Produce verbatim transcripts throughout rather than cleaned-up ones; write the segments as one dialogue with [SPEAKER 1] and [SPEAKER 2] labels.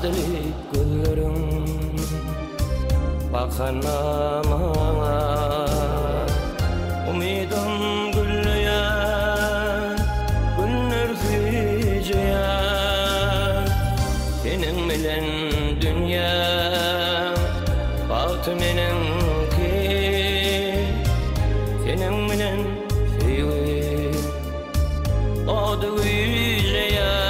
[SPEAKER 1] Sadilik güllerim bakanama umidum gülleyen günler hiceyen senin bilen dünya batınınki senin bilen sevgi adı hiceyen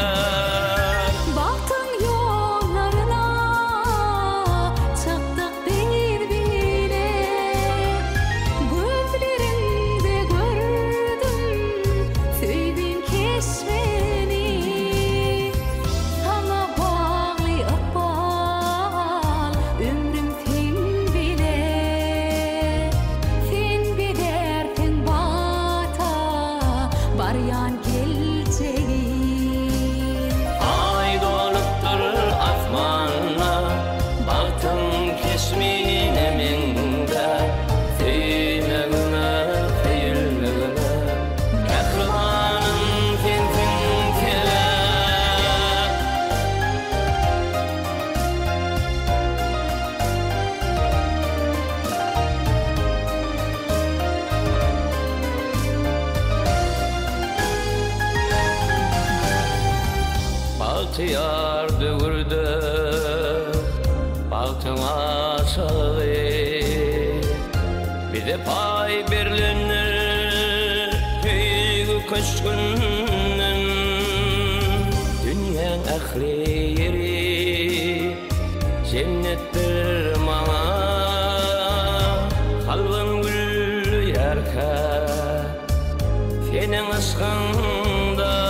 [SPEAKER 2] Baryan geleceğim
[SPEAKER 1] ay doluptur asmanla baktım kesmine minde sevmegime seyilmegime kahramanım sensin kele Altıyar dövürdü Baltıma sağı Bir de pay birlenir Peygi köşkünün Dünyanın ahli yeri Cennettir bana Kalbin güllü yerke Senin aşkında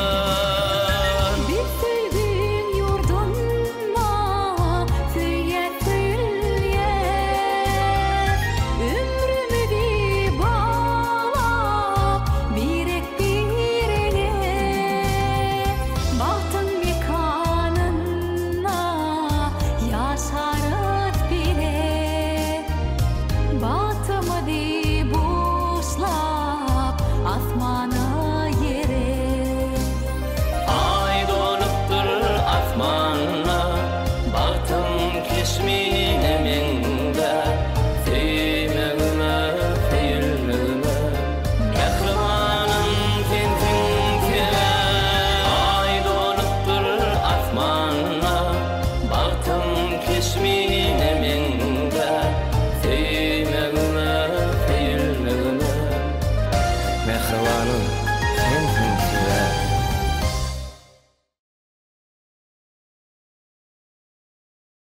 [SPEAKER 2] Asmana yere
[SPEAKER 1] ay doluptur asmanla baktım kesmine minde sevmegime seyilmegime kahramanım sensin kele ay doluptur asmanla baktım kesmine minde sevmegime seyilmegime Mehribanım